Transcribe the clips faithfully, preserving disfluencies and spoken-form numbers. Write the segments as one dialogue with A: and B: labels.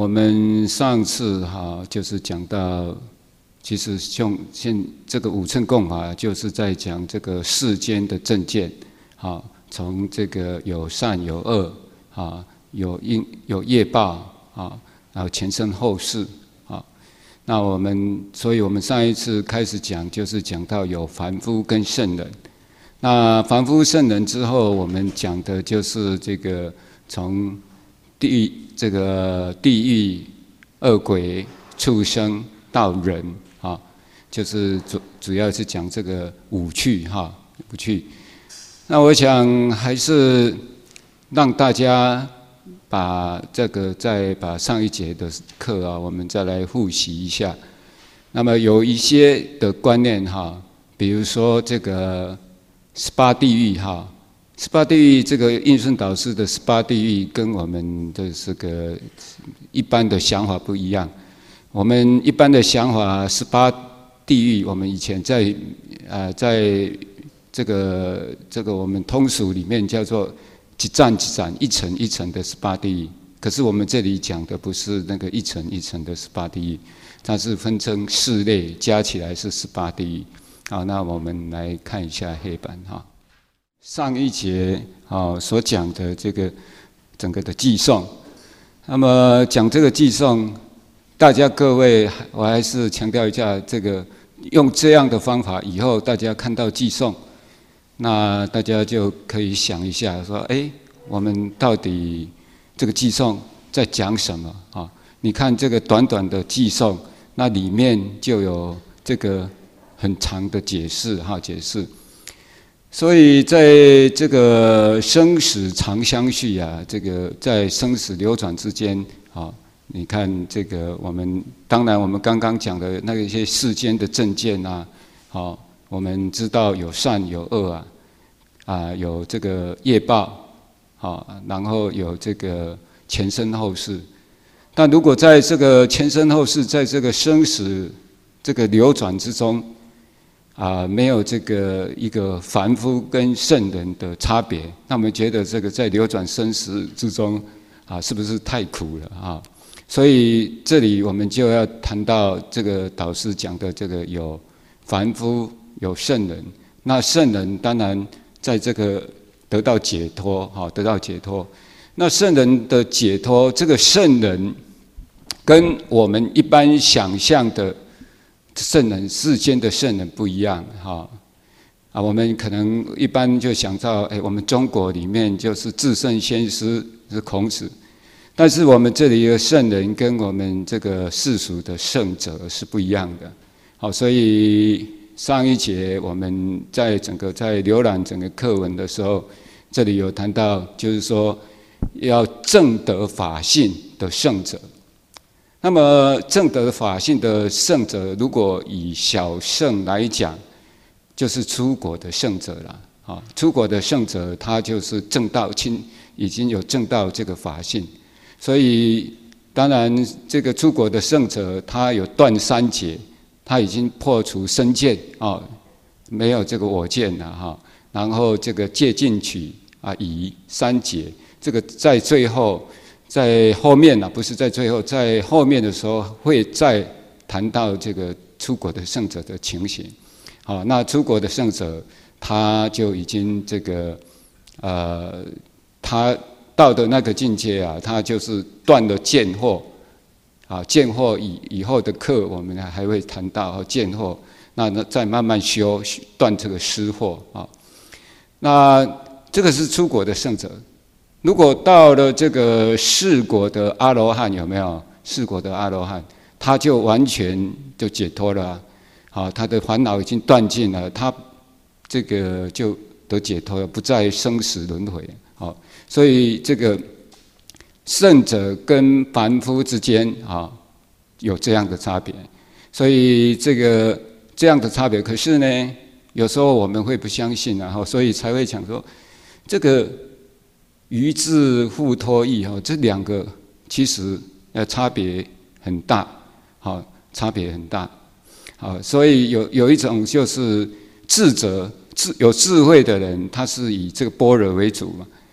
A: 我们上次哈就是讲到，其实像现这个五乘共法就是在讲这个世间的正见，啊，从这个有善有恶啊，有因有业报啊，然后前生后世啊。那我们，所以我们上一次开始讲，就是讲到有凡夫跟圣人。那凡夫圣人之后，我们讲的就是这个从地狱这个地狱、恶鬼、畜生到人啊，就是主主要是讲这个五趣哈，五趣。那我想还是让大家把这个再把上一节的课啊，我们再来复习一下。那么有一些的观念哈，比如说这个十八地狱哈。十八地狱，这个印顺导师的十八地狱跟我们的这个一般的想法不一样。我们一般的想法，十八地狱，我们以前在呃在这个这个我们通俗里面叫做几站几站，一层一层的十八地狱。可是我们这里讲的不是那个一层一层的十八地狱，它是分成四类，加起来是十八地狱。好，那我们来看一下黑板哈。上一节啊所讲的这个整个的寄送，那么讲这个寄送，大家各位，我还是强调一下，这个用这样的方法，以后大家看到寄送，那大家就可以想一下，说，哎，我们到底这个寄送在讲什么啊？你看这个短短的寄送，那里面就有这个很长的解释哈，解释。所以在这个生死常相续啊，这个在生死流转之间啊，你看这个我们当然我们刚刚讲的那一些世间的正见啊，好，我们知道有善有恶啊，啊有这个业报，好，然后有这个前生后世。但如果在这个前生后世，在这个生死这个流转之中，啊，没有这个一个凡夫跟圣人的差别，那我们觉得这个在流转生死之中，啊，是不是太苦了啊？所以这里我们就要谈到这个导师讲的这个有凡夫有圣人，那圣人当然在这个得到解脱，哈，得到解脱。那圣人的解脱，这个圣人跟我们一般想象的圣人，世间的圣人不一样哈啊，我们可能一般就想到，哎，我们中国里面就是至圣先师是孔子，但是我们这里的圣人跟我们这个世俗的圣者是不一样的。好，所以上一节我们在整个在浏览整个课文的时候，这里有谈到，就是说要证得法性的圣者。那么证得法性的圣者，如果以小圣来讲，就是出国的圣者了。啊，出国的圣者，他就是证到亲，已经有证到这个法性。所以，当然这个出国的圣者，他有断三劫，他已经破除身见啊，没有这个我见了哈。然后这个戒禁取啊，以三劫，这个在最后。在后面呢，不是在最后，在后面的时候会再谈到这个出国的圣者的情形。好，那出国的圣者他就已经这个呃，他到的那个境界啊，他就是断了见惑啊，见惑以以后的课我们还会谈到见惑，那那再慢慢修断这个失惑啊。那这个是出国的圣者。如果到了这个四国的阿罗汉，有没有？四国的阿罗汉，他就完全就解脱了，好，他的烦恼已经断尽了，他这个就得解脱了，不再生死轮回。好，所以这个圣者跟凡夫之间啊有这样的差别，所以这个这样的差别，可是呢，有时候我们会不相信啊，所以才会讲说这个。于智互脱义哈，这两个其实呃差别很大，好，差别很大，好，所以有有一种就是智者智有智慧的人，他是以这个般若为主嘛，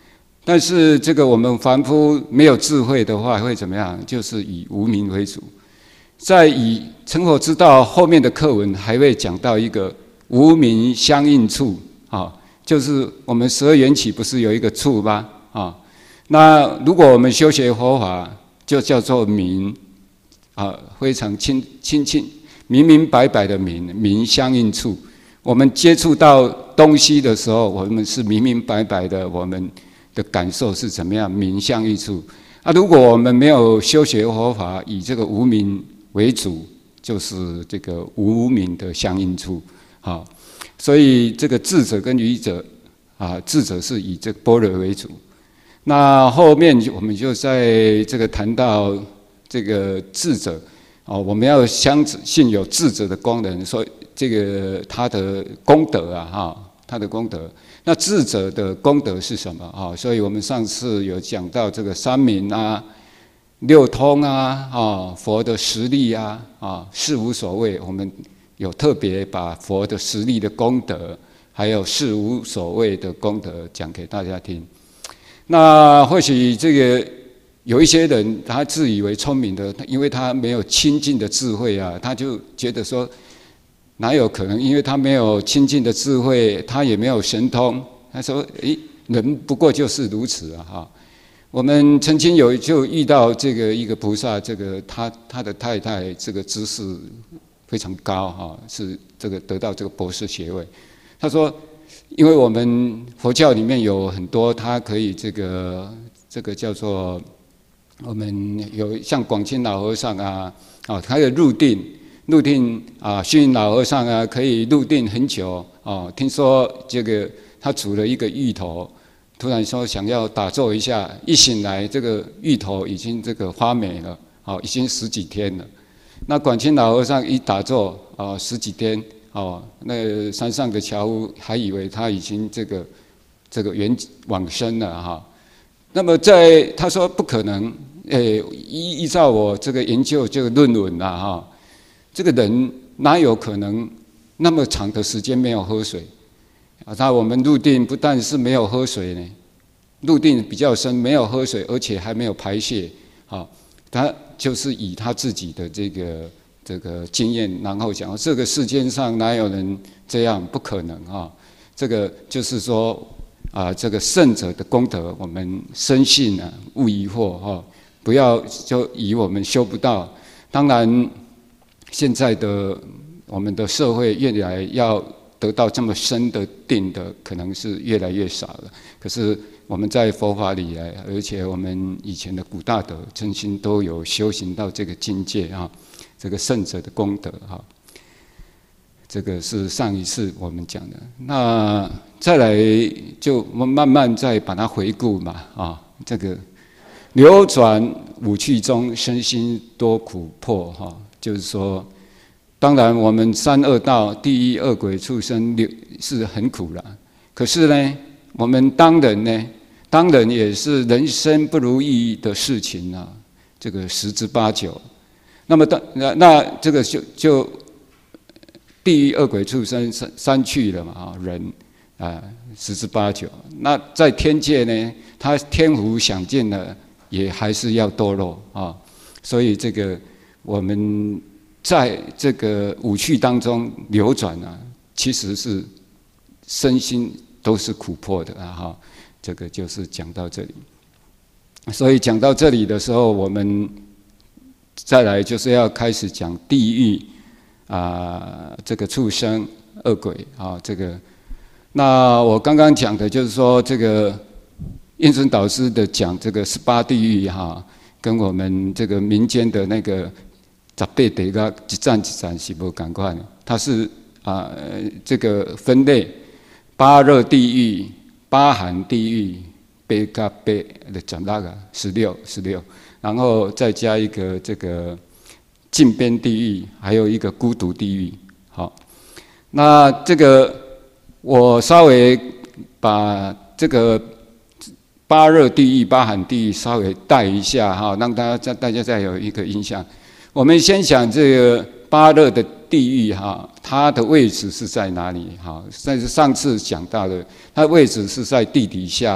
A: 但是这个我们凡夫没有智慧的话，会怎么样？就是以无明为主。在以成佛之道后面的课文还会讲到一个无明相应处啊，就是我们十二缘起不是有一个处吗？啊，那如果我们修学佛法，就叫做明啊，非常清清清明明白白的明明相应处。我们接触到东西的时候，我们是明明白白的，我们的感受是怎么样？明相应处。啊，如果我们没有修学佛法，以这个无明为主，就是这个无明的相应处。好，所以这个智者跟愚者啊，智者是以这个般若为主。那后面我们就在这个谈到这个智者哦，我们要相信有智者的功能，所以这个他的功德啊，哈，他的功德。那智者的功德是什么啊？所以我们上次有讲到这个三明啊、六通啊、啊佛的实力啊、啊事无所谓，我们有特别把佛的实力的功德，还有事无所谓的功德讲给大家听。那或许这个有一些人他自以为聪明的，因为他没有亲近的智慧啊，他就觉得说。哪有可能？因为他没有亲近的智慧，他也没有神通。他说：“诶，人不过就是如此啊！”哈，我们曾经有就遇到这个一个菩萨，这个他他的太太这个知识非常高哈，是这个得到这个博士学位。他说：“因为我们佛教里面有很多，他可以这个这个叫做我们有像广清老和尚啊，啊，他有入定。”入定啊，虚云老和尚啊，可以入定很久哦。听说这个他煮了一个芋头，突然说想要打坐一下，一醒来这个芋头已经这个发霉了，哦，已经十几天了。那广清老和尚一打坐啊，十几天哦，那山上的樵夫还以为他已经这个这个圆往生了哈。那么在他说不可能，诶，依依照我这个研究这个论文啊哈。这个人哪有可能那么长的时间没有喝水啊？那我们入定不但是没有喝水呢，入定比较深，没有喝水，而且还没有排泄。好，他就是以他自己的这个这个经验，然后讲这个世间上哪有人这样？不可能啊！这个就是说啊，这个圣者的功德，我们深信啊，勿疑惑哈，不要就以我们修不到。当然。现在的我们的社会越来要得到这么深的定的，可能是越来越少了。可是我们在佛法里来，而且我们以前的古大德真心都有修行到这个境界啊，这个圣者的功德哈。这个是上一次我们讲的。那再来就我们慢慢再把它回顾嘛啊，这个流转五趣中，身心多苦迫哈。就是说，当然我们三恶道、地狱、恶鬼、畜生是很苦了。可是呢，我们当人呢，当人也是人生不如意的事情啊，这个十之八九。那么当那那这个就就地狱、恶鬼、畜生三三去了嘛啊，人啊十之八九。那在天界呢，他天福享尽了，也还是要堕落啊。所以这个。我们在这个五趣当中流转啊，其实是身心都是苦迫的啊哈。这个就是讲到这里，所以讲到这里的时候，我们再来就是要开始讲地狱啊，这个畜生、恶鬼啊，这个。那我刚刚讲的就是说，这个印顺导师的讲这个十八地狱哈，跟我们这个民间的那个。十八地个一站一站是无同款的，它是啊、呃、这个分类，八热地狱、八寒地狱、八加八的讲那个十六十六，然后再加一个这个禁边地狱，还有一个孤独地狱。好，那这个我稍微把这个八热地狱、八寒地狱稍微带一下哈，让大家再大家再有一个印象。我们先想这个八热的地狱哈，它的位置是在哪里？哈，但是上次讲到的，它的位置是在地底下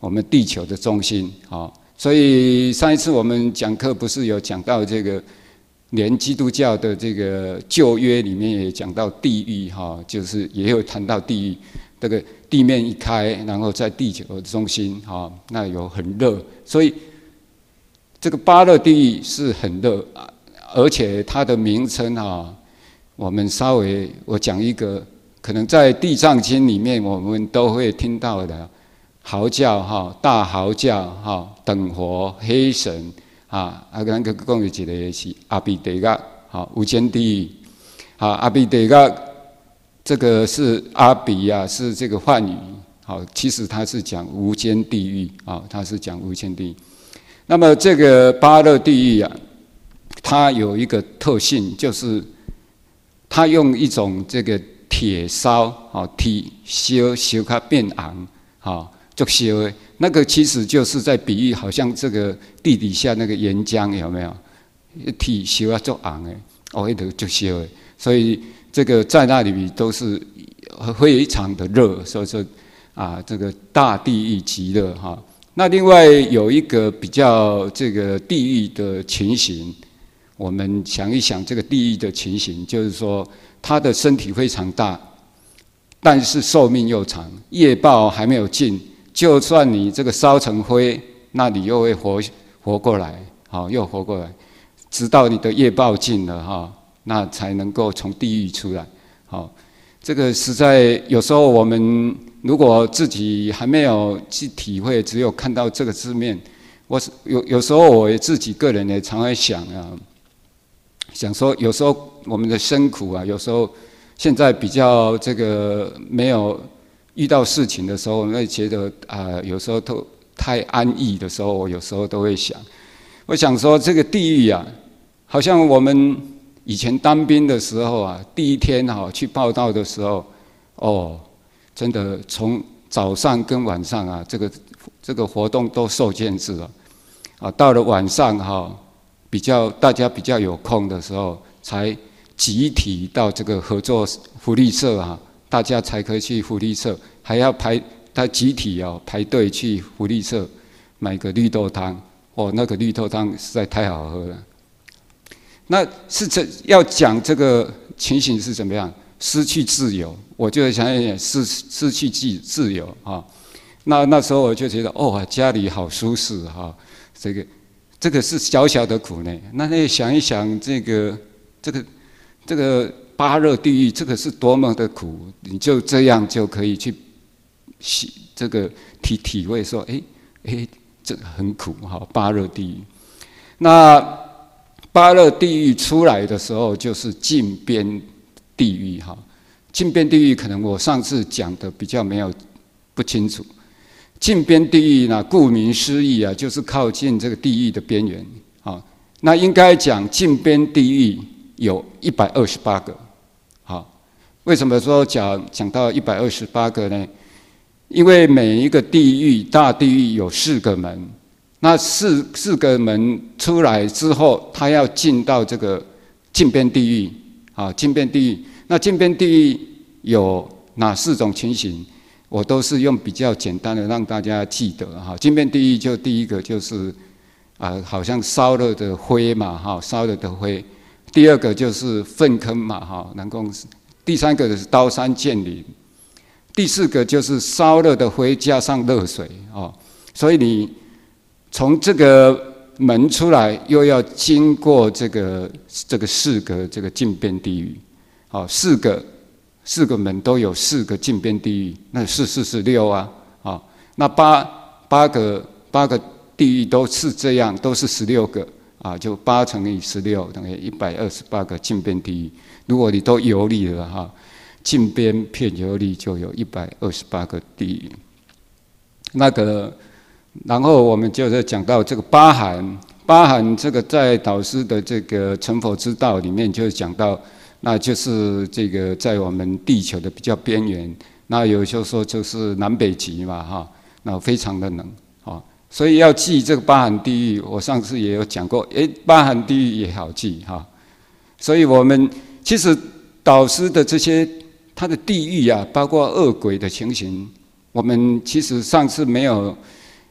A: 我们地球的中心啊。所以上一次我们讲课不是有讲到这个，连基督教的这个旧约里面也讲到地狱哈，就是也有谈到地狱，这个地面一开，然后在地球的中心哈，那有很热，所以这个巴勒地狱是很热，而且它的名称哈，我们稍微我讲一个，可能在地藏经里面我们都会听到的。嚎叫哈，大嚎叫哈，等活黑神啊，啊，咱个讲的一个是阿鼻地狱，哈，无间地狱，啊，阿鼻地狱这个是阿鼻啊，是这个梵语，好，其实它是讲无间地狱啊，它是讲无间地狱。那么这个巴勒地狱啊，它有一个特性，就是它用一种这个铁烧啊，铁烧烧它变红，哈。就烧的，那个其实就是在比喻，好像这个地底下那个岩浆有没有？铁烧啊，做红的，哦，那个就烧的，所以这个在那里都是非常的热，所以说啊，这个大地狱极热哈。那另外有一个比较这个地狱的情形，我们想一想这个地狱的情形，就是说他的身体非常大，但是寿命又长，业报还没有尽。就算你这个烧成灰，那你又会活活过来，好，又活过来，直到你的业报尽了哈，那才能够从地狱出来。好，这个实在有时候我们如果自己还没有去体会，只有看到这个字面，我有有时候我自己个人也常会想啊，想说有时候我们的辛苦啊，有时候现在比较这个没有。遇到事情的时候，会觉得啊、呃，有时候都太安逸的时候，我有时候都会想，我想说这个地狱啊，好像我们以前当兵的时候啊，第一天哈、啊、去报道的时候，哦，真的从早上跟晚上啊，这个这个活动都受限制了，啊，到了晚上哈、啊，比较大家比较有空的时候，才集体到这个合作福利社啊。大家才可以去福利社，还要排，他集体哦排队去福利社买个绿豆汤，哦，那个绿豆汤实在太好喝了。那是这要讲这个情形是怎么样？失去自由，我就想想失失去自自由啊。那那时候我就觉得，哦，家里好舒适哈，这个这个是小小的苦呢。那你想一想，这个这个这个。巴勒地狱，这个是多么的苦，你就这样就可以去这个体体会说，哎哎，这个很苦哈。巴勒地狱，那巴勒地狱出来的时候就是禁边地狱哈。禁边地狱可能我上次讲的比较没有不清楚。禁边地狱呢，顾名思义啊，就是靠近这个地狱的边缘啊。那应该讲禁边地狱有一百二十八个。好，为什么说讲讲到一百二十八个呢？因为每一个地狱大地狱有四个门，那四四个门出来之后，他要进到这个禁边地狱啊，禁边地狱。那禁边地狱有哪四种情形？我都是用比较简单的让大家记得哈。禁边地狱就第一个就是啊，好像烧了的灰嘛哈，烧了的灰。第二个就是粪坑嘛，哈，南宫；第三个是刀山剑林；第四个就是烧了的灰加上热水，哦，所以你从这个门出来，又要经过这个这个四个这个禁边地狱，好，四个四个门都有四个禁边地狱，那四四十六啊，好，那八八个八个地狱都是这样，都是十六个。啊，就八乘以十六等于一百二十八个禁边地狱。如果你都游历了哈，禁边片游历就有一百二十八个地狱。那个，然后我们就是讲到这个巴寒，巴寒这个在导师的这个成佛之道里面就讲到，那就是这个在我们地球的比较边缘，那有时候说就是南北极嘛哈，那非常的冷啊。所以要记这个巴寒地狱，我上次也有讲过，诶，巴寒地狱也好记哈。所以我们其实导师的这些他的地狱啊，包括恶鬼的情形，我们其实上次没有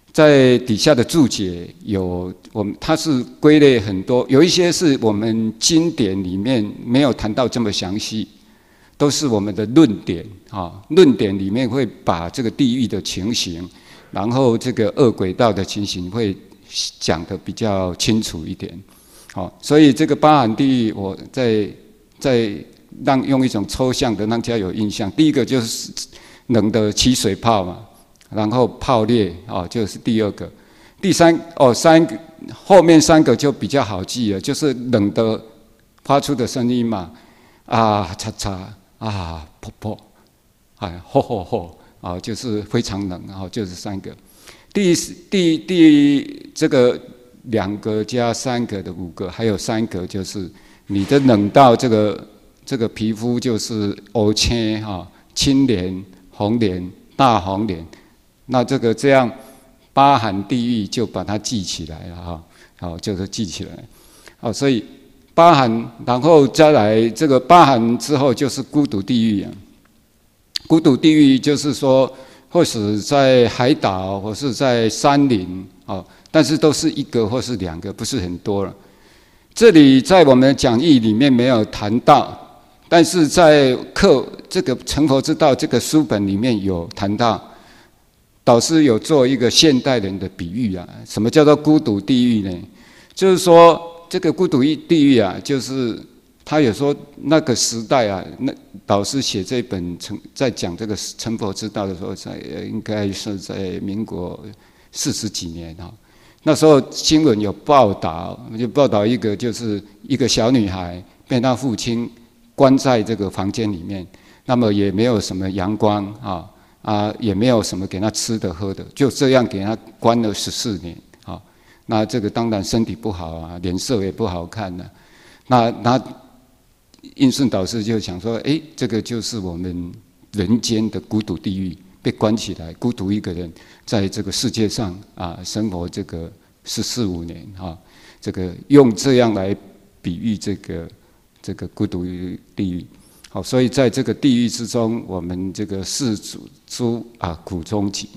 A: 在底下的注解有我们，它是归类很多，有一些是我们经典里面没有谈到这么详细，都是我们的论点啊，论点里面会把这个地狱的情形，然后这个恶鬼道的情形会讲得比较清楚一点。好，所以这个八寒地狱，我在在让用一种抽象的让大家有印象。第一个就是冷的起水泡嘛，然后泡裂哦，就是第二个。第三哦，三个后面三个就比较好记了，就是冷的发出的声音嘛，啊嚓嚓啊噗噗，哎吼吼吼啊，就是非常冷，然后就是三个。第第第这个两个加三个的五个，还有三个就是你的冷到这个这个皮肤就是黑青哈、青脸、红脸、大红脸，那这个这样八寒地狱就把它记起来了哈，好就是记起来，好，所以八寒，然后再来这个八寒之后就是孤独地狱啊，孤独地狱就是说。或是在海岛，或是在山林，哦，但是都是一个或是两个，不是很多了。这里在我们的讲义里面没有谈到，但是在课这个《成佛之道》这个书本里面有谈到。导师有做一个现代人的比喻啊，什么叫做孤独地狱呢？就是说，这个孤独地狱啊，就是他有说那个时代啊，那导师写这本成在讲这个成佛之道的时候，在应该是在民国四十几年哈。那时候新闻有报道，就报道一个就是一个小女孩被她父亲关在这个房间里面，那么也没有什么阳光啊啊，也没有什么给她吃的喝的，就这样给她关了十四年啊。那这个当然身体不好啊，脸色也不好看啊。那那。印顺导师就想说，哎，这个就是我们人间的孤独地狱，被关起来，孤独一个人在这个世界上啊生活这个十四五年啊，这个用这样来比喻这个这个孤独地狱。好，所以在这个地狱之中，我们这个世主诸啊苦中极。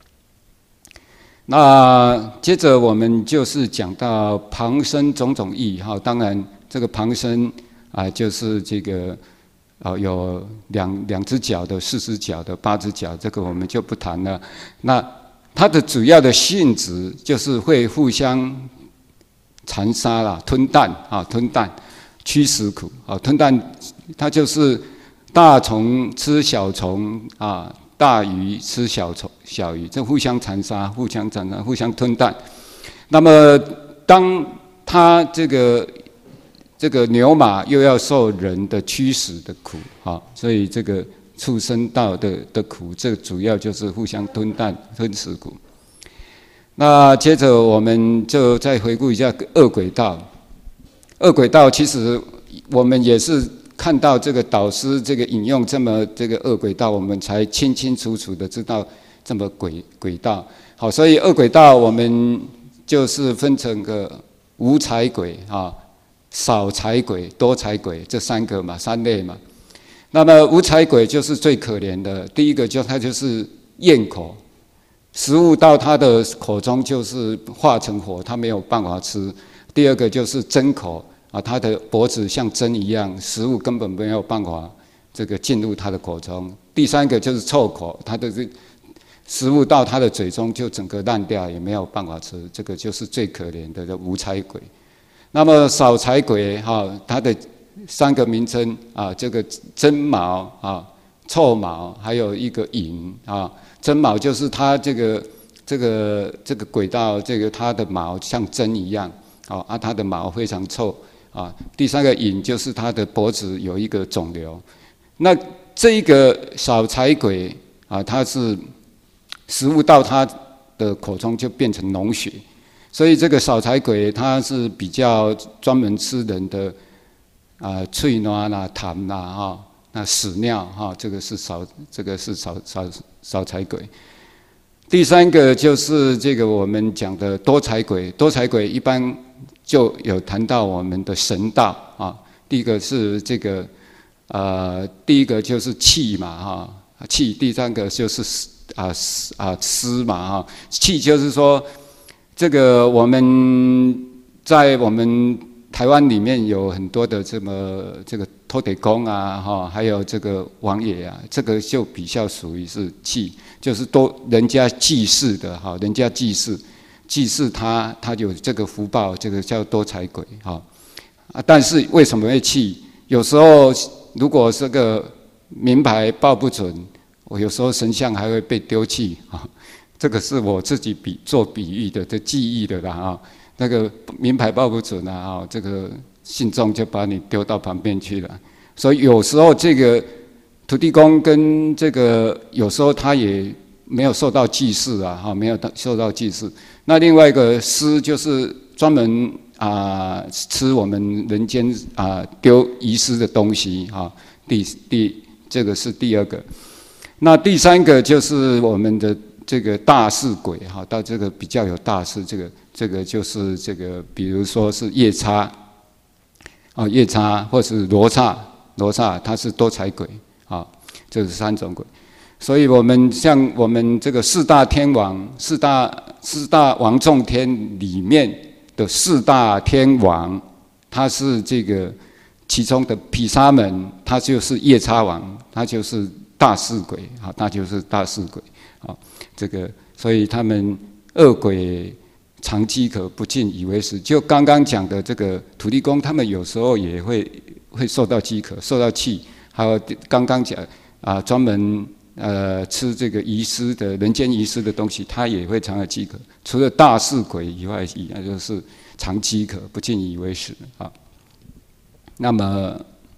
A: 那接着我们就是讲到旁生种种义哈，当然这个旁生。啊，就是这个，啊，有两两只脚的、四只脚的、八只脚，这个我们就不谈了。那它的主要的性质就是会互相残杀啦、吞啖啊、吞啖、驱食苦啊。吞啖，它就是大虫吃小虫啊，大鱼吃小虫、小鱼，这互相残杀、互相残杀、互相吞啖。那么，当它这个。这个牛马又要受人的驱使的苦，啊，所以这个畜生道的的苦，这个主要就是互相吞啖、吞食苦。那接着我们就再回顾一下恶鬼道。恶鬼道其实我们也是看到这个导师这个引用这么这个恶鬼道，我们才清清楚楚的知道这么鬼鬼道。好，所以恶鬼道我们就是分成个无财鬼啊。少财鬼、多财鬼这三个嘛，三类嘛。那么无财鬼就是最可怜的，第一个就他就是咽口，食物到他的口中就是化成火，他没有办法吃。第二个就是针口啊，他的脖子像针一样，食物根本没有办法这个进入他的口中。第三个就是臭口，他的食物到他的嘴中就整个烂掉，也没有办法吃。这个就是最可怜的无财鬼。那么少财鬼哈，它的三个名称啊，这个针毛啊、臭毛，还有一个隐啊。针毛就是它这个这个这个轨道，这个它的毛像针一样啊，啊，它的毛非常臭啊。第三个隐就是它的脖子有一个肿瘤。那这一个少财鬼啊，它是食物到它的口中就变成脓血。所以这个少财鬼他是比较专门吃人的啊，喙瘰啦、痰啦哈，那屎尿哈，这个是少，这个是少少少财鬼。第三个就是这个我们讲的多财鬼，多财鬼一般就有谈到我们的神道啊。第一个是这个呃，第一个就是气嘛哈，气；第三个就是啊啊施嘛哈，气就是说这个我们在我们台湾里面有很多的这么这个土地公啊哈，还有这个王爷啊，这个就比较属于是气，就是都人家祭祀的哈，人家祭祀祭祀他他有这个福报，这个叫多财鬼哈啊，但是为什么会气？有时候如果这个名牌报不准，我有时候神像还会被丢弃啊。这个是我自己比做比喻的，这记忆的啦啊。那个名牌报不准啊，啊，这个信众就把你丢到旁边去了。所以有时候这个土地公跟这个有时候他也没有受到祭祀啊，哈，没有受到祭祀。那另外一个施就是专门。啊，吃我们人间啊丢遗失的东西啊，第第这个是第二个。那第三个就是我们的这个大事鬼哈，到这个比较有大事，这个这个就是这个，比如说是夜叉啊，夜叉或是罗刹，罗刹它是多财鬼啊，这是三种鬼。所以我们像我们这个四大天王、四大四大王众天里面的四大天王，他是这个其中的毗沙门，他就是夜叉王，他就是大事鬼啊，他就是大事鬼啊。这个，所以他们恶鬼常饥渴，不尽以为食。就刚刚讲的这个土地公，他们有时候也会会受到饥渴，受到气。还有刚刚讲啊，专门呃吃这个遗失的人间遗失的东西，他也会常常饥渴。除了大事鬼以外，以外就是常饥渴，不尽以为食啊。那么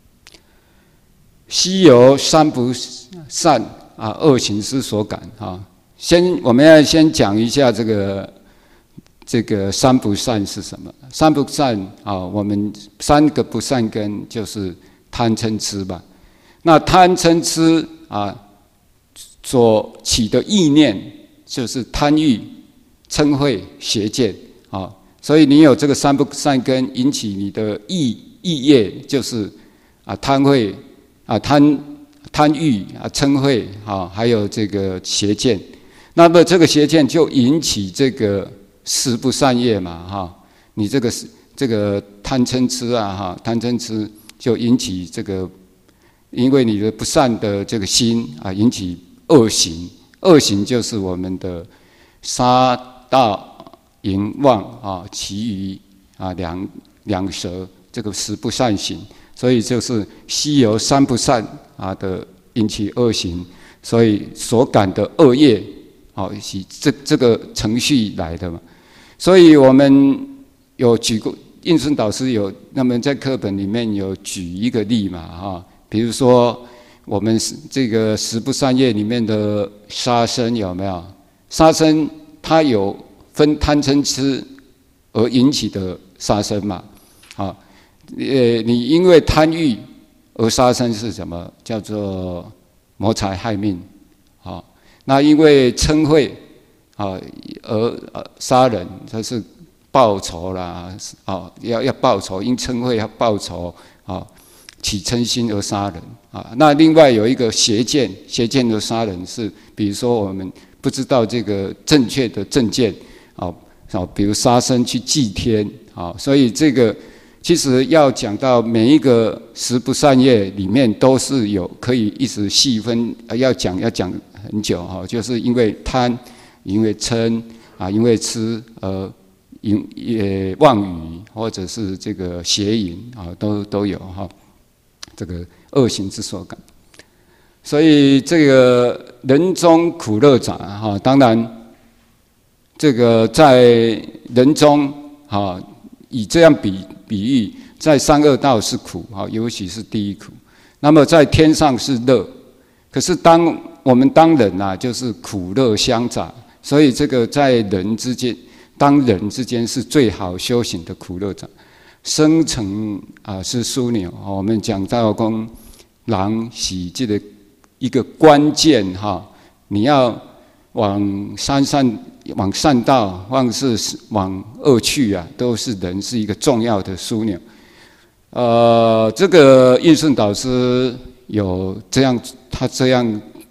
A: 西游三不善啊，恶行失所感啊。先我们要先讲一下这个这个三不善是什么？三不善啊，我们三个不善根就是贪嗔痴吧。那贪嗔痴啊，所起的意念就是贪欲、嗔恚、邪见啊。所以你有这个三不善根，引起你的意意业就是啊贪恚啊贪贪欲啊嗔恚啊，还有这个邪见。那么这个邪见就引起这个十不善业嘛哈。你这个这个贪嗔痴啊哈，贪嗔痴就引起这个，因为你的不善的这个心啊，引起恶行。恶行就是我们的杀盗淫妄啊，其余啊两两舌这个十不善行，所以就是西游三不善啊的引起恶行，所以所感的恶业，好，这这个程序来的嘛。所以我们有举过，印顺导师有那么在课本里面有举一个例嘛哈，比如说我们这个十不善业里面的杀生有没有？杀生它有分贪嗔痴而引起的杀生嘛？啊，呃，你因为贪欲而杀生是什么？叫做谋财害命。啊，那因为嗔恚啊而杀人，这是报仇啦，啊，要要报仇，因嗔恚要报仇啊，起嗔心而杀人啊。那另外有一个邪见，邪见的杀人是，比如说我们不知道这个正确的正见啊，啊，比如杀生去祭天啊，所以这个其实要讲到每一个十不善业里面都是有可以一直细分，要讲要讲很久哈，就是因为贪，因为嗔啊，因为痴而淫也妄语，或者是这个邪淫啊，都都有哈，这个恶行之所感。所以这个人中苦乐杂哈，当然这个在人中哈，以这样比比喻，在三恶道是苦哈，尤其是第一苦。那么在天上是乐，可是当我们当人啊，就是苦乐相杂，所以这个在人之间，当人之间是最好修行的苦乐杂。生成啊是枢纽，我们讲到讲人是这个一个关键哈，你要往善善往善道，或是往恶趣啊，都是人是一个重要的枢纽。呃，这个印顺导师有这样，他这样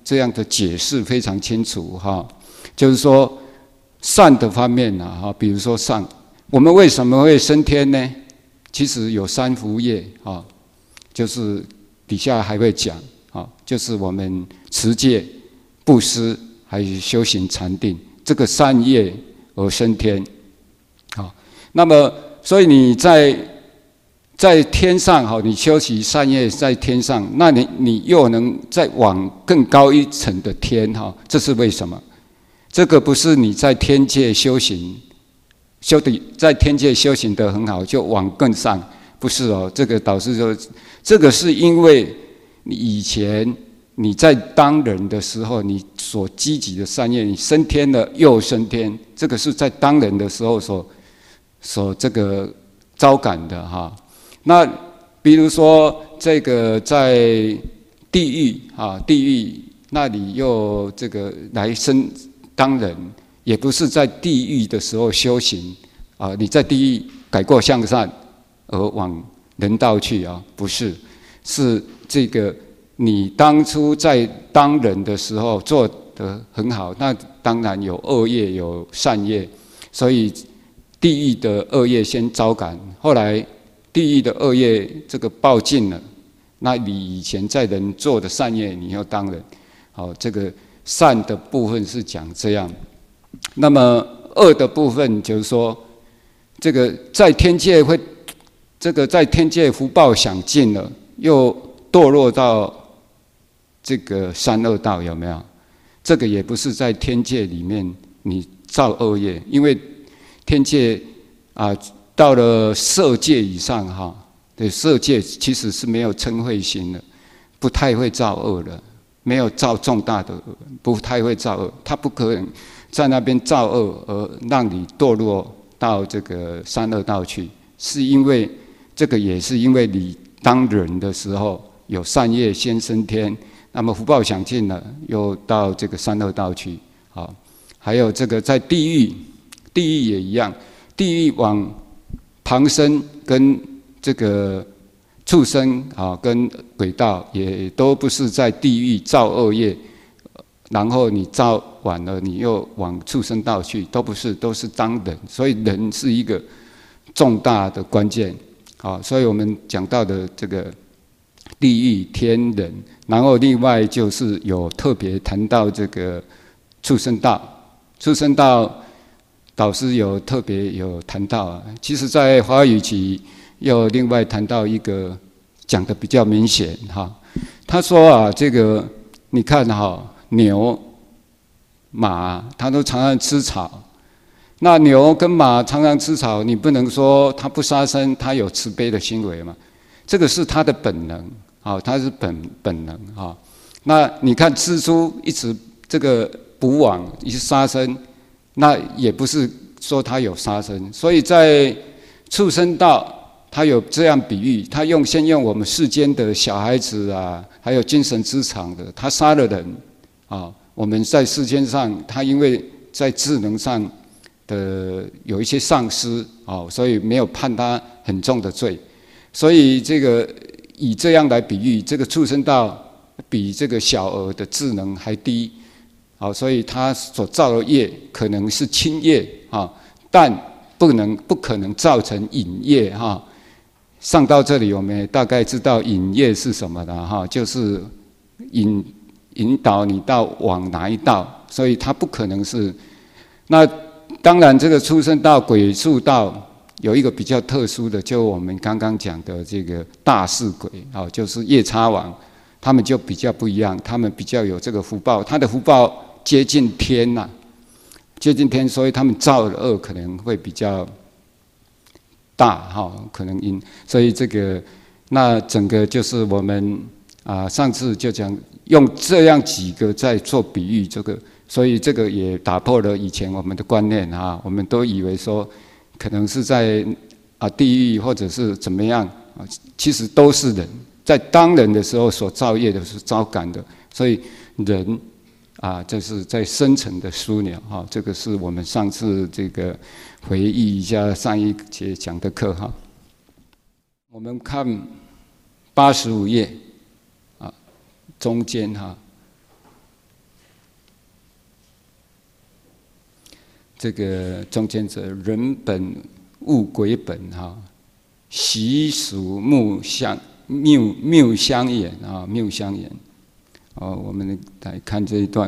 A: 这样的解释非常清楚哈，就是说善的方面啊哈，比如说善，我们为什么会升天呢？其实有三福业啊，就是底下还会讲啊，就是我们持戒、布施，还有修行禅定，这个三业而升天。好，那么所以你在在天上哈，你修习善业在天上，那你你又能再往更高一层的天哈，这是为什么？这个不是你在天界修行。修的在天界修行得很好，就往更上，不是哦。这个导师说，这个是因为你以前你在当人的时候，你所积极的善业，你升天了又升天，这个是在当人的时候所所这个招感的哈。那比如说这个在地狱啊，地狱那里又这个来生当人。也不是在地狱的时候修行啊，你在地狱改过向善而往人道去啊，不是，是这个你当初在当人的时候做得很好，那当然有恶业有善业，所以地狱的恶业先招感，后来地狱的恶业这个报尽了，那你以前在人做的善业，你要当人，好，这个善的部分是讲这样。那么恶的部分就是说，这个在天界会，这个在天界福报享尽了，又堕落到这个三恶道，有没有？这个也不是在天界里面你造恶业，因为天界啊，到了色界以上哈，对，色界其实是没有嗔恚心的，不太会造恶的，没有造重大的恶，不太会造恶，他不可能在那边造恶而让你堕落到这个三恶道去，是因为这个也是因为你当人的时候有善业先升天，那么福报享尽了，又到这个三恶道去。好，还有这个在地狱，地狱也一样，地狱往旁生跟这个畜生啊，跟鬼道也都不是在地狱造恶业。然后你造完了，你又往畜生道去，都不是，都是当人，所以人是一个重大的关键。好，所以我们讲到的这个地狱、天人，然后另外就是有特别谈到这个畜生道，畜生道导师有特别有谈到啊。其实，在华语集又另外谈到一个讲的比较明显哈，他说啊，这个你看哈。牛、马，它都常常吃草。那牛跟马常常吃草，你不能说它不杀生，它有慈悲的行为嘛？这个是它的本能，啊，它是本本能啊。那你看蜘蛛一直这个捕网，一直杀生，那也不是说它有杀生。所以在畜生道，他有这样比喻，他用先用我们世间的小孩子啊，还有精神资产的，他杀了人。啊，我们在世间上，他因为在智能上的有一些丧失，啊，所以没有判他很重的罪，所以这个以这样来比喻，这个畜生道比这个小儿的智能还低，啊，所以他所造的业可能是轻业啊，但不能不可能造成引业哈。上到这里，我们也大概知道引业是什么了哈，就是引。引导你到往哪一道，所以它不可能是。那当然，这个畜生道、鬼畜道有一个比较特殊的，就我们刚刚讲的这个大士鬼啊，就是夜叉王，他们就比较不一样，他们比较有这个福报，他的福报接近天呐、啊，接近天，所以他们造的恶可能会比较大哈，可能因，所以这个那整个就是我们啊，上次就讲。用这样几个在做比喻，这个，所以这个也打破了以前我们的观念啊，我们都以为说，可能是在啊地狱或者是怎么样啊，其实都是人在当人的时候所造业的是招感的，所以人啊，这是在深层的枢纽哈，这个是我们上次这个回忆一下上一节讲的课哈，我们看八十五页。中间哈， 这个中间者，人本物鬼本哈，习俗谬相谬谬相言啊，谬相言。哦，我们来看这一段。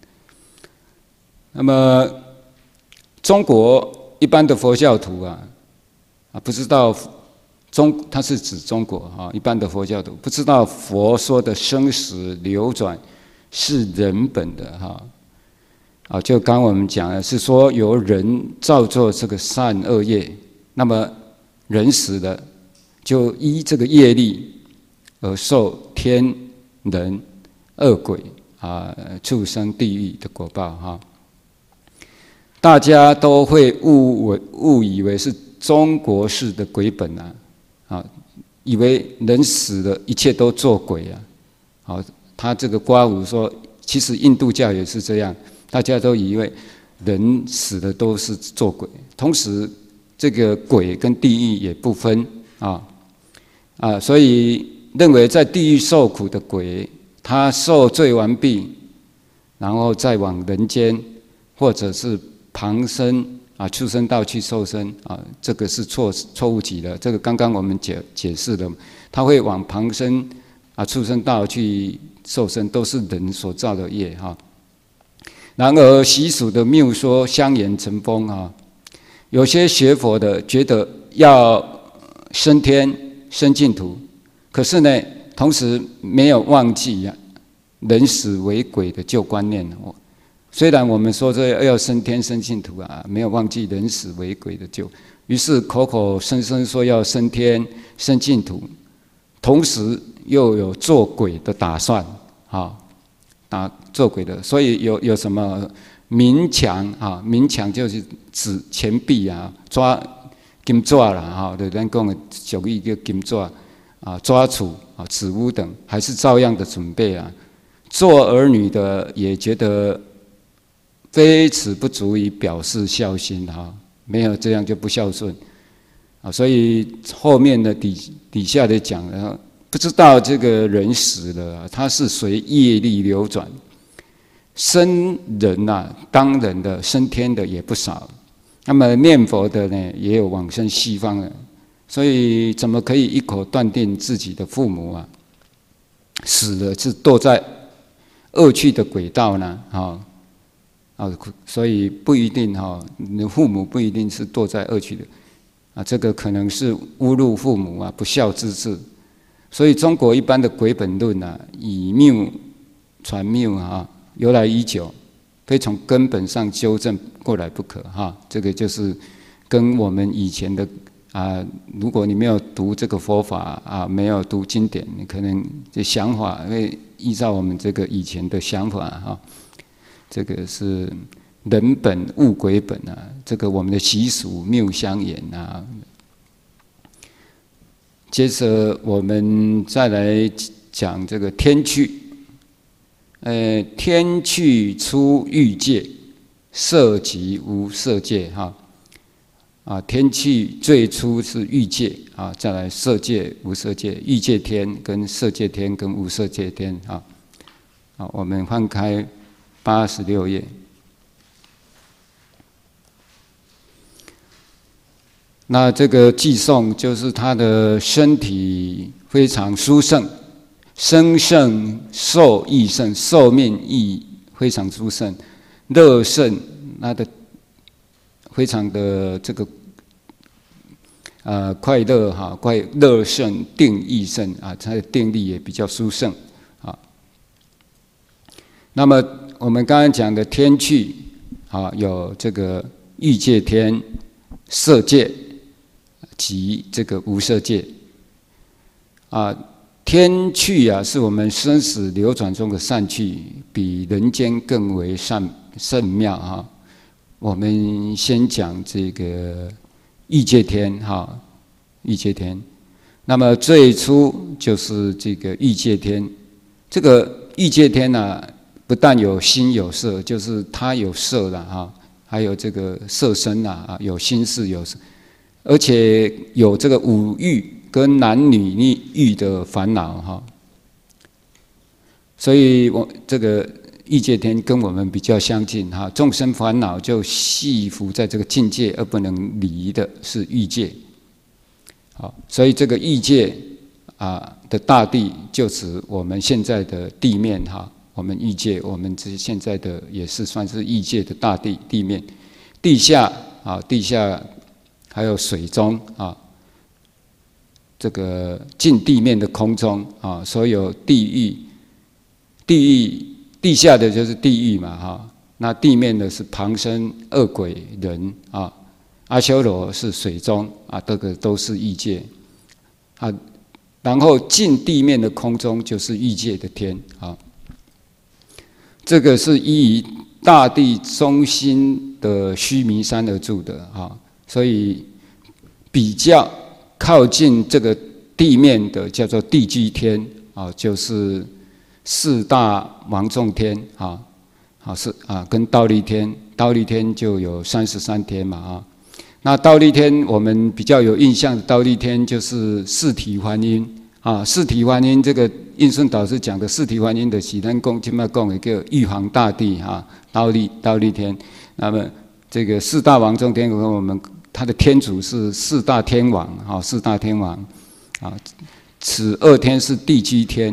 A: 那么，中国一般的佛教徒啊，啊不知道中，它是指中国哈，一般的佛教徒不知道佛说的生死流转是人本的哈。啊，就刚我们讲的是说由人造作这个善恶业，那么人死了，就依这个业力而受天人恶鬼啊、畜生、地狱的果报哈。大家都会误为误以为是中国式的鬼本啊，啊，以为人死了，一切都做鬼啊。好，他这个刮胡说，其实印度教也是这样，大家都以为人死了都是做鬼，同时这个鬼跟地狱也不分啊啊，所以认为在地狱受苦的鬼，他受罪完毕，然后再往人间或者是旁生啊，畜生道去受生啊，这个是错错误极了。这个刚刚我们解解释了，他会往旁生啊、畜生道去受生，都是人所造的业哈。然而习俗的谬说，相言成风啊。有些学佛的觉得要升天、升净土，可是呢，同时没有忘记啊，人死为鬼的旧观念。虽然我们说这要升天升净土啊，没有忘记人死为鬼的旧，于是口口声声说要升天升净土，同时又有做鬼的打算，啊，打做鬼的，所以有有什么明抢啊？明抢就是指钱币啊，抓金抓啦，哈，对，咱讲的俗语叫金抓啊，抓储啊，纸屋等，还是照样的准备啊。做儿女的也觉得。非此不足以表示孝心哈，没有这样就不孝顺啊。所以后面的底底下的讲了，不知道这个人死了，他是随业力流转，生人呐、啊，当人的升天的也不少，那么念佛的呢，也有往生西方的，所以怎么可以一口断定自己的父母啊死了是堕在恶趣的轨道呢？啊？啊，所以不一定哈，你的父母不一定是堕在恶趣的，啊，这个可能是侮辱父母啊，不孝之志。所以中国一般的鬼本论啊，以谬传谬啊，由来已久，非从根本上纠正过来不可哈。这个就是跟我们以前的啊，如果你没有读这个佛法啊，没有读经典，你可能这想法会依照我们这个以前的想法哈。这个是人本物鬼本啊，这个我们的习俗谬相言啊。接着我们再来讲这个天趣，呃，天趣出欲界，色即无色界哈。啊，天趣最初是欲界啊，再来色界、无色界，欲界天跟色界天跟无色界天啊。好，我们翻开八十六页。那这个寄送就是他的身体非常殊胜，生胜寿益胜，寿命益非常殊胜，乐胜他的非常的这个呃快乐哈，快乐胜定益胜啊，他的定力也比较殊胜啊。那么我们刚刚讲的天趣啊，有这个欲界天、色界及这个无色界啊。天趣啊，是我们生死流转中的善趣，比人间更为善甚妙哈。我们先讲这个欲界天哈，欲界天。那么最初就是这个欲界天，这个欲界天呢、啊，不但有心有色，就是它有色了哈，还有这个色身啊，有心事有色，而且有这个五欲跟男女欲的烦恼哈。所以我这个欲界天跟我们比较相近哈，众生烦恼就系服在这个境界而不能离的是欲界。好，所以这个欲界啊的大地就指我们现在的地面哈，我们欲界，我们这现在的也是算是欲界的大地地面，地下啊，地下还有水中啊，这个近地面的空中啊，所有地狱，地狱地下的就是地狱嘛哈，那地面的是旁生、恶鬼、人啊。阿修罗是水中啊，这个都是欲界啊。然后近地面的空中就是欲界的天啊。这个是依于大地中心的须弥山而住的啊，所以比较靠近这个地面的叫做地居天啊，就是四大王众天啊，啊是啊，跟忉利天，忉利天就有三十三天嘛啊。那忉利天，我们比较有印象的忉利天就是四体还阴啊。四体还阴，这个印顺导师讲的四体还阴的喜天供、金麦供一个玉皇大帝啊，忉利忉利天。那么这个四大王众天，我们他的天主是四大天王啊，四大天王啊。此二天是地居天。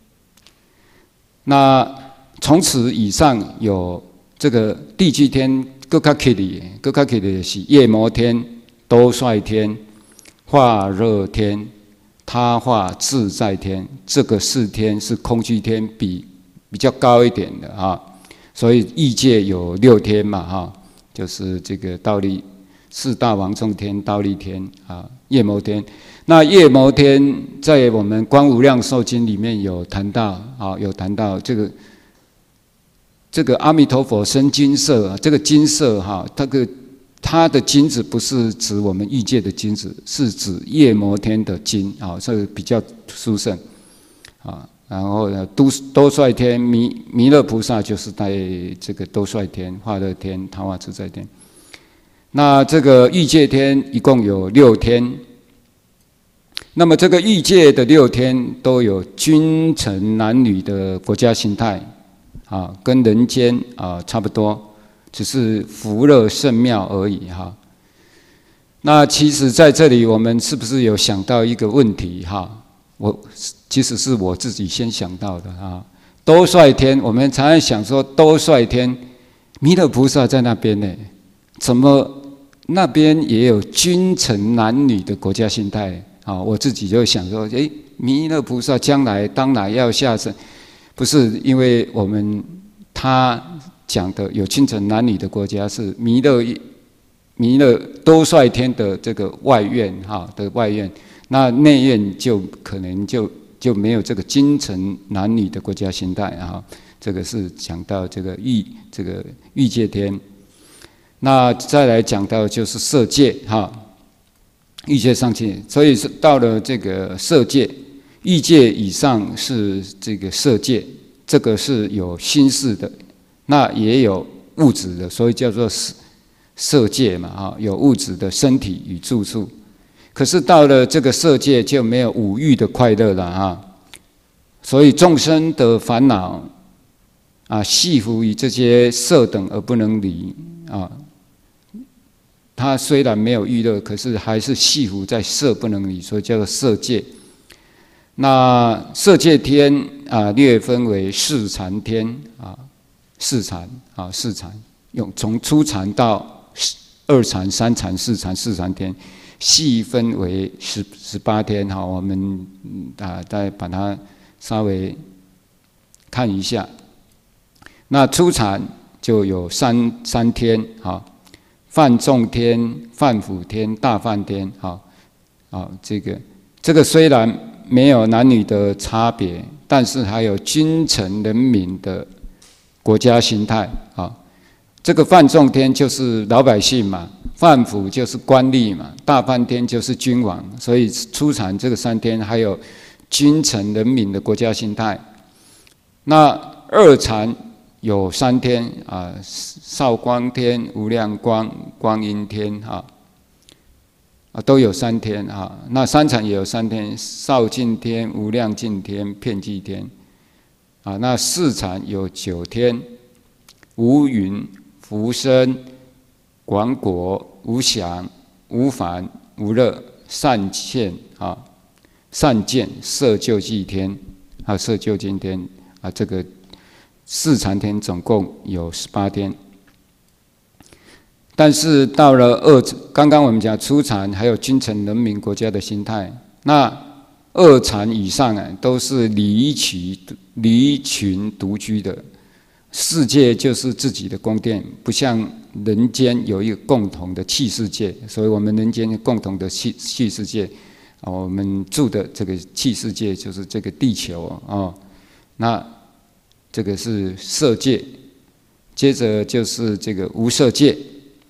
A: 那从此以上有这个地居天。更较起哩，更较起哩是夜摩天、兜率天、化热天、他化自在天，这个四天是空居天比比较高一点的啊。所以欲界有六天嘛哈，就是这个忉利四大王众天、忉利天啊、夜摩天。那夜摩天在我们《观无量寿经》里面有谈到啊，有谈到这个。这个阿弥陀佛生金色，这个金色哈，这个它的金子不是指我们欲界的金子，是指夜摩天的金啊，这个比较殊胜啊。然后呢，兜兜率天弥弥勒菩萨就是在这个兜率天、化乐天、他化自在天。那这个欲界天一共有六天，那么这个欲界的六天都有君臣男女的国家形态。啊，跟人间啊差不多，只是福乐圣妙而已哈。那其实在这里，我们是不是有想到一个问题哈？我其实是我自己先想到的啊。兜率天，我们常常想说兜率天，弥勒菩萨在那边呢，怎么那边也有君臣男女的国家心态啊？我自己就想说，诶，弥勒菩萨将来当然要下生。不是，因为我们他讲的有君臣男女的国家是弥勒弥勒兜率天的这个外院哈的外院，那内院就可能就就没有这个君臣男女的国家形态啊。这个是讲到这个欲这个欲界天，那再来讲到就是色界哈，欲界上界，所以是到了这个色界。欲界以上是这个色界，这个是有心识的，那也有物质的，所以叫做色界嘛啊，有物质的身体与住处。可是到了这个色界就没有五欲的快乐了啊，所以众生的烦恼啊，系服于这些色等而不能离啊。他虽然没有欲乐，可是还是系服在色不能离，所以叫做色界。那色界天啊，略分为四禅天啊，四禅啊，四禅用从初禅到二禅、三禅、四禅、四禅天，细分为十十八天哈。我们啊，再把它稍微看一下。那初禅就有三三天啊，梵众天、梵辅天、大梵天啊啊，这个这个虽然没有男女的差别，但是还有君臣人民的国家心态啊。这个梵众天就是老百姓嘛，梵辅就是官吏嘛，大梵天就是君王，所以初禅这个三天还有君臣人民的国家心态。那二禅有三天啊，少光天、无量光、光阴天啊。啊，都有三天啊，那三禅也有三天，少尽天、无量尽天、遍计天， 啊，那四禅有九天：无云、福生、广果、无想、无烦、无乐、善见啊、善见、色究竟天啊、色究竟天啊，这个四禅天总共有十八天。但是到了二，刚刚我们讲初禅，还有君臣人民国家的心态，那二禅以上啊，都是离群离群独居的。世界就是自己的宫殿，不像人间有一个共同的气世界，所以我们人间共同的气气世界，我们住的这个气世界就是这个地球啊。那这个是色界，接着就是这个无色界。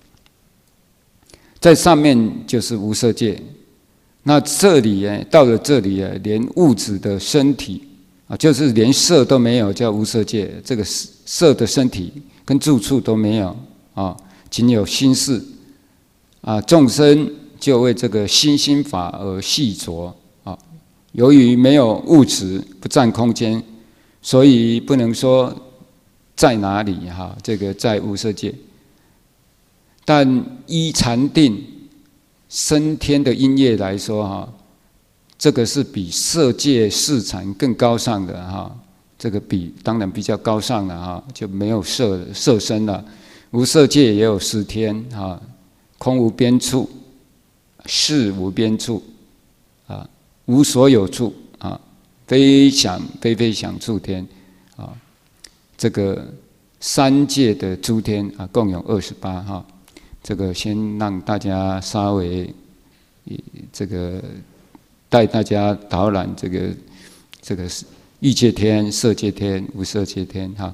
A: 在上面就是无色界，那这里哎，到了这里哎，连物质的身体啊，就是连色都没有，叫无色界。这个色的身体跟住处都没有啊，仅有心事啊。众生就为这个心心法而系着啊。由于没有物质，不占空间，所以不能说在哪里哈，这个在无色界。但依禅定升天的音乐来说哈，这个是比色界四禅更高尚的哈，这个比当然比较高尚了哈，就没有色色身了。无色界也有十天哈，空无边处，事无边处啊，无所有处啊，非想非非想处天啊，这个三界的诸天啊，共有二十八哈。这个先让大家稍微，这个带大家导览这个这个欲界天、色界天、无色界天哈。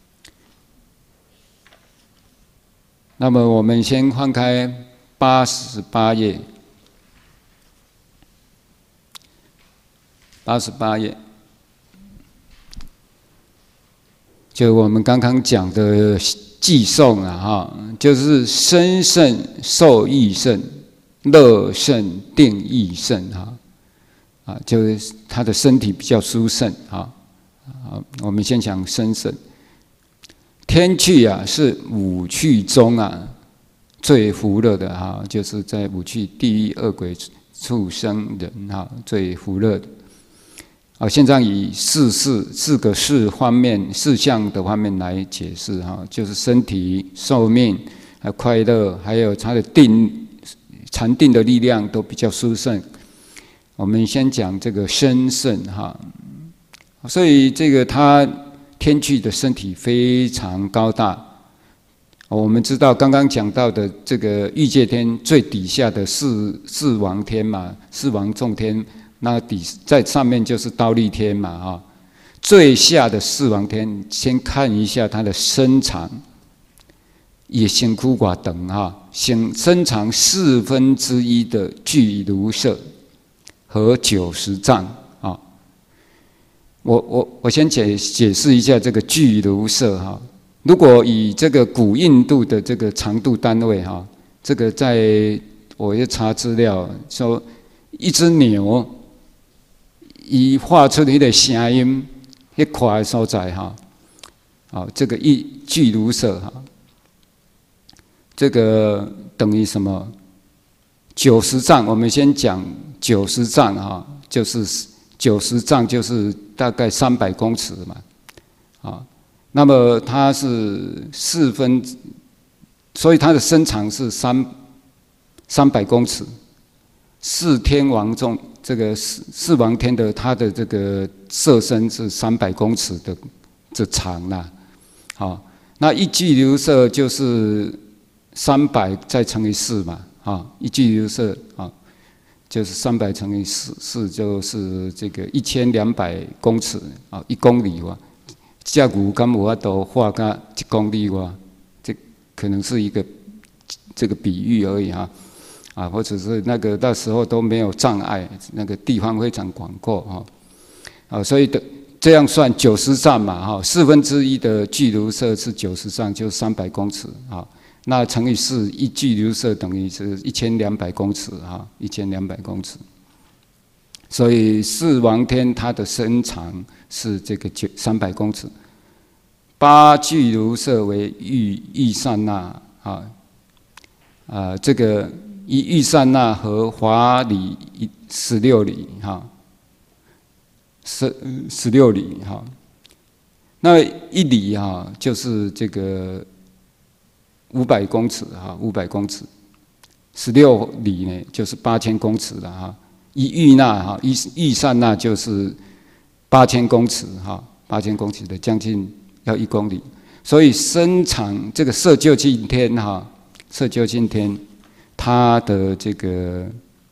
A: 那么我们先翻开八十八页，八十八页，就我们刚刚讲的偈颂啊，哈，就是身胜受益胜，乐胜定益胜哈，啊，就是他的身体比较殊胜啊。啊，我们先讲身胜。天趣啊，是五趣中啊最福乐的哈，就是在五趣地狱、恶鬼、畜生、人哈最福乐的。啊，现在以四四四个四方面、四项的方面来解释哈，就是身体、寿命、还有快乐，还有他的定、禅定的力量都比较殊胜。我们先讲这个身胜哈，所以这个他天趣的身体非常高大。我们知道刚刚讲到的这个欲界天最底下的四四王天嘛，四王众天。那底在上面就是忉利天嘛哈，最下的四王天，先看一下它的身长，也身躯寡等哈，身身长四分之一的巨卢舍和九十丈啊。我我我先解解释一下这个巨卢舍哈。如果以这个古印度的这个长度单位哈，这个在我要查资料说，一只牛。伊发出迄个声音，迄快的所在哈，好，这个一巨卢舍哈，这个等于什么？九十丈，我们先讲九十丈哈，就是九十丈就是大概三百公尺嘛，啊，那么它是四分，所以它的身长是三三百公尺，四天王众。这个四四王天的它的这个色身是三百公尺的这长啦，好，那一巨卢舍就是三百再乘以四嘛，啊，一巨卢舍啊，就是三百乘以四，四就是这个一千两百公尺啊，一公里哇，这牛敢有法度画个一公里哇，这可能是一个这个比喻而已哈。啊，或者是那个那时候都没有障碍，那个地方非常广阔哈，啊，所以的这样算九十丈嘛哈，四分之一的巨卢舍是九十丈，就三百公尺啊，那乘以四，一巨卢舍等于是一千两百公尺哈，一千两百公尺。 所以四王天它的身长是这个九三百公尺。八具如舍为玉玉善那啊，啊，这个一玉善那和华里十六里哈，十十六里哈。那一里哈就是这个五百公尺哈，五百公尺，十六里呢就是八千公尺了哈。一玉那哈，一玉善那就是八千公尺哈，八千公尺的将近要一公里。所以身长这个色究竟天哈，色究竟天它的这个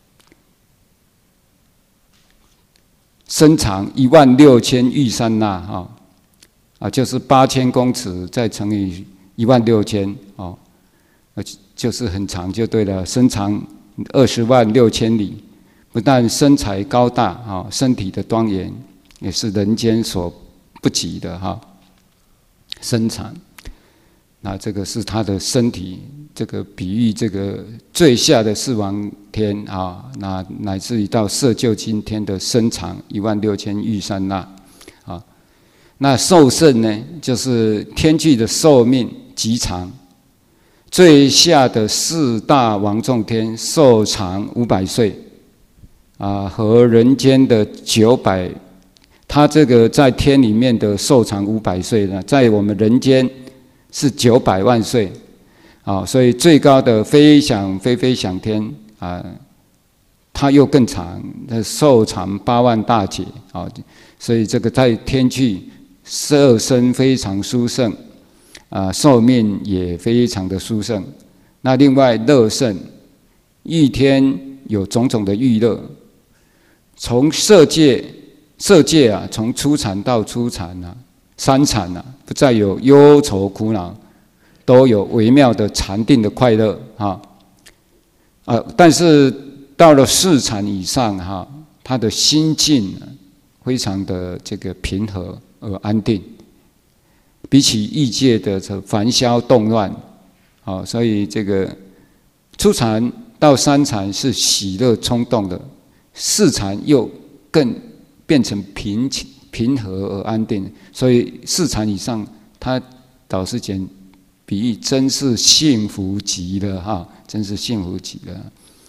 A: 身长一万六千玉善那哈。啊，就是八千公尺再乘以一万六千哦，就是很长就对了，身长二十万六千里，不但身材高大啊，身体的庄严也是人间所不及的哈。身长，那这个是他的身体，这个比喻这个最下的四王天啊，那乃至于到色究竟天的身长一万六千玉善那。那寿圣呢，就是天具的寿命极长，最下的四大王众天寿长五百岁，啊，和人间的九百，他这个在天里面的寿长五百岁呢，在我们人间是九百万岁，啊，所以最高的飞翔飞飞翔天啊，它又更长，那寿长八万大劫啊，所以这个在天具。色身非常殊胜，啊，寿命也非常的殊胜。那另外乐胜，欲天有种种的欲乐，从色界，色界啊，从初禅到初禅啊，三禅啊，不再有忧愁苦恼，都有微妙的禅定的快乐啊。啊，但是到了四禅以上哈，他的心境非常的这个平和。而安定，比起欲界的这烦嚣动乱，啊，所以这个初禅到三禅是喜乐冲动的，四禅又更变成平平和而安定，所以四禅以上，他导师讲比喻真是幸福极了哈，真是幸福极了。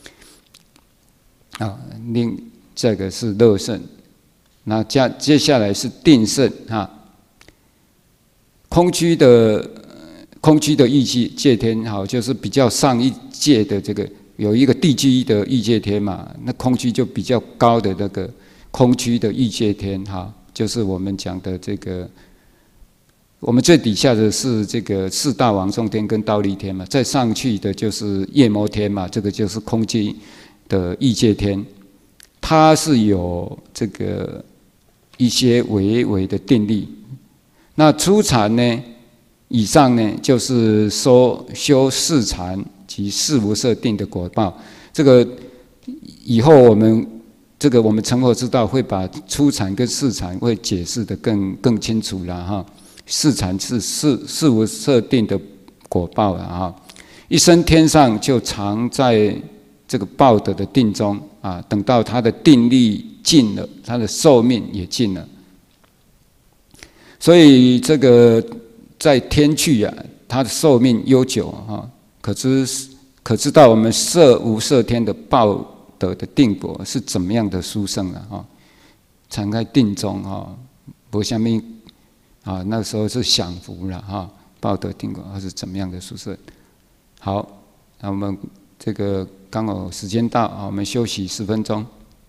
A: 啊，另这个是乐胜。那接接下来是定胜哈，空虚的空虚的欲界界天哈，就是比较上一界的这个有一个地居的欲界天嘛，那空虚就比较高的那个空虚的欲界天哈，就是我们讲的这个，我们最底下的是这个四大王众天跟忉利天嘛，再上去的就是夜摩天嘛，这个就是空虚的欲界天，它是有这个。一些微微的定力，那初禅呢，以上呢就是修修四禅及四无色定的果报。这个以后我们这个我们成佛之道会把初禅跟四禅会解释得更更清楚了哈。四禅是四四无色定的果报了哈，一生天上就常在这个报德的定中啊，等到他的定力尽了，他的寿命也尽了，所以这个在天去啊，他的寿命悠久啊，可知可知道我们色无色天的报德的定果是怎么样的殊胜了啊？常在定中啊，不下面啊，那时候是享福了哈，报德定果是怎么样的殊胜？好，那我们这个刚好时间到啊，我们休息十分钟。